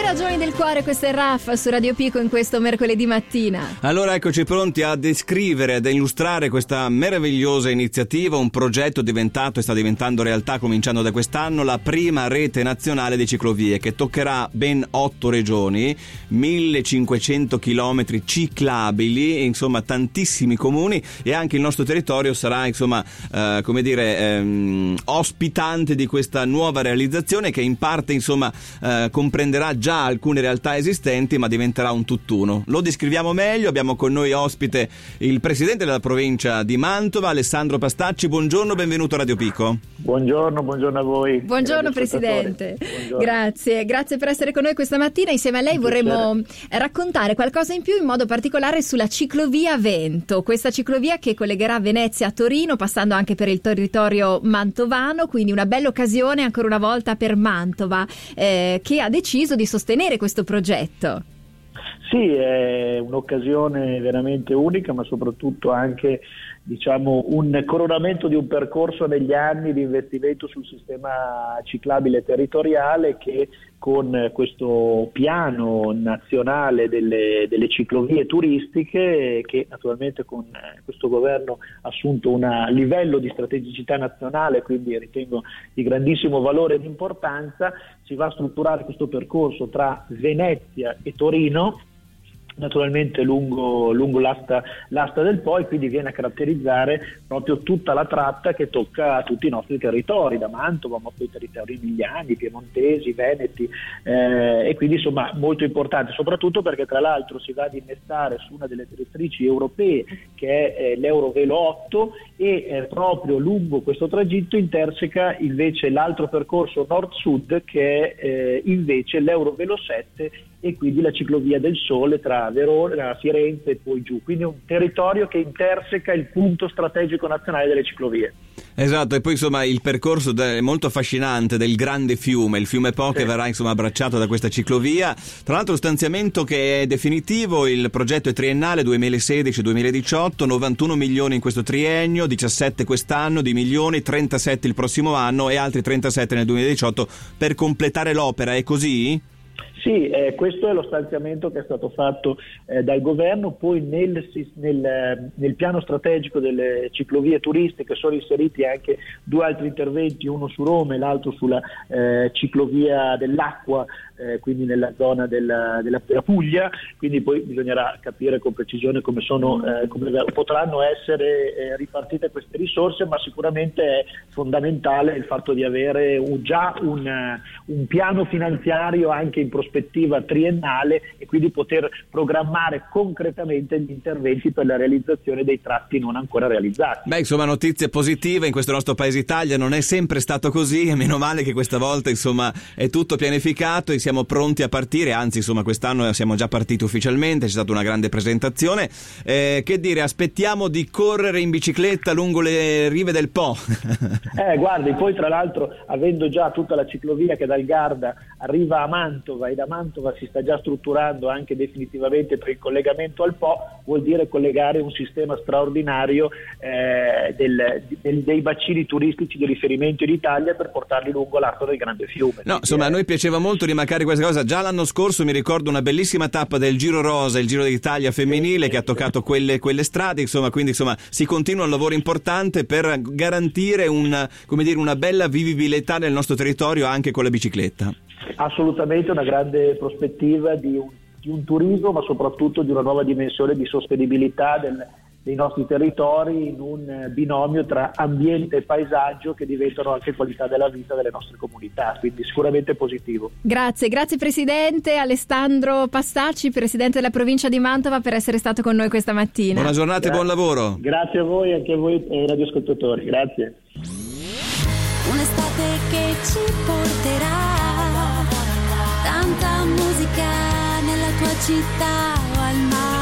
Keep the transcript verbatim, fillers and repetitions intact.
ragioni del cuore, questo è Raffa su Radio Pico in questo mercoledì mattina. Allora eccoci pronti a descrivere, ad illustrare questa meravigliosa iniziativa, un progetto diventato e sta diventando realtà cominciando da quest'anno, la prima rete nazionale di ciclovie che toccherà ben otto regioni, millecinquecento chilometri ciclabili, insomma tantissimi comuni, e anche il nostro territorio sarà insomma eh, come dire ehm, ospitante di questa nuova realizzazione che in parte insomma eh, comprenderà già alcune realtà esistenti, ma diventerà un tutt'uno. Lo descriviamo meglio. Abbiamo con noi ospite il presidente della provincia di Mantova, Alessandro Pastacci. Buongiorno, benvenuto a Radio Pico. Buongiorno, buongiorno a voi. Buongiorno presidente. Buongiorno. Grazie, grazie per essere con noi questa mattina. Insieme a lei vorremmo raccontare qualcosa in più, in modo particolare sulla ciclovia Vento, questa ciclovia che collegherà Venezia a Torino, passando anche per il territorio mantovano, quindi una bella occasione ancora una volta per Mantova, eh, che ha deciso di sostenere questo progetto. Sì, è un'occasione veramente unica, ma soprattutto anche diciamo un coronamento di un percorso negli anni di investimento sul sistema ciclabile territoriale che con questo piano nazionale delle, delle ciclovie turistiche, che naturalmente con questo governo ha assunto un livello di strategicità nazionale, quindi ritengo di grandissimo valore ed importanza, si va a strutturare questo percorso tra Venezia e Torino, naturalmente lungo, lungo l'asta, l'asta del Po, e quindi viene a caratterizzare proprio tutta la tratta che tocca tutti i nostri territori, da Mantova, ma poi i territori emiliani, piemontesi, veneti, eh, e quindi insomma molto importante, soprattutto perché tra l'altro si va ad innestare su una delle direttrici europee che è eh, l'Eurovelo otto, e eh, proprio lungo questo tragitto interseca invece l'altro percorso nord-sud che è eh, invece l'Eurovelo sette, e quindi la ciclovia del Sole tra Verona, Firenze e poi giù, quindi un territorio che interseca il punto strategico nazionale delle ciclovie. Esatto, e poi insomma il percorso è molto affascinante del grande fiume, il fiume Po, sì, che verrà insomma abbracciato da questa ciclovia. Tra l'altro lo stanziamento che è definitivo, il progetto è triennale duemilasedici duemiladiciotto, novantuno milioni in questo triennio, diciassette quest'anno di milioni, trentasette il prossimo anno e altri trentasette nel duemiladiciotto per completare l'opera, è così? Sì, eh, questo è lo stanziamento che è stato fatto eh, dal governo. Poi nel, nel, nel piano strategico delle ciclovie turistiche sono inseriti anche due altri interventi, uno su Roma e l'altro sulla eh, ciclovia dell'acqua, eh, quindi nella zona della, della, della Puglia, quindi poi bisognerà capire con precisione come, sono, eh, come potranno essere eh, ripartite queste risorse, ma sicuramente è fondamentale il fatto di avere un, già un, un piano finanziario anche in prospettiva triennale, e quindi poter programmare concretamente gli interventi per la realizzazione dei tratti non ancora realizzati. Beh, insomma, notizie positive in questo nostro paese Italia. Non è sempre stato così, e meno male che questa volta insomma è tutto pianificato e siamo pronti a partire. Anzi, insomma, quest'anno siamo già partiti ufficialmente, c'è stata una grande presentazione. Eh, che dire, aspettiamo di correre in bicicletta lungo le rive del Po. eh, guardi, poi tra l'altro, avendo già tutta la ciclovia che dal Garda arriva a Mantova, e da Mantova si sta già strutturando anche definitivamente per il collegamento al Po, vuol dire collegare un sistema straordinario eh, del, del, dei bacini turistici di riferimento in Italia per portarli lungo l'arco del grande fiume. No, insomma, a noi piaceva molto rimarcare questa cosa. Già l'anno scorso mi ricordo una bellissima tappa del Giro Rosa, il Giro d'Italia femminile, sì, che ha toccato quelle, quelle strade, insomma, quindi insomma si continua un lavoro importante per garantire un, come dire, una bella vivibilità nel nostro territorio anche con la bicicletta. Assolutamente una grande prospettiva di un, di un turismo, ma soprattutto di una nuova dimensione di sostenibilità del, dei nostri territori, in un binomio tra ambiente e paesaggio che diventano anche qualità della vita delle nostre comunità, quindi sicuramente positivo. Grazie, grazie Presidente Alessandro Pastacci, Presidente della provincia di Mantova, per essere stato con noi questa mattina. Buona giornata Gra- e buon lavoro. Grazie a voi, anche a voi eh, radioascoltatori, grazie. Un'estate che ci porterà tanta musica nella tua città o al mare.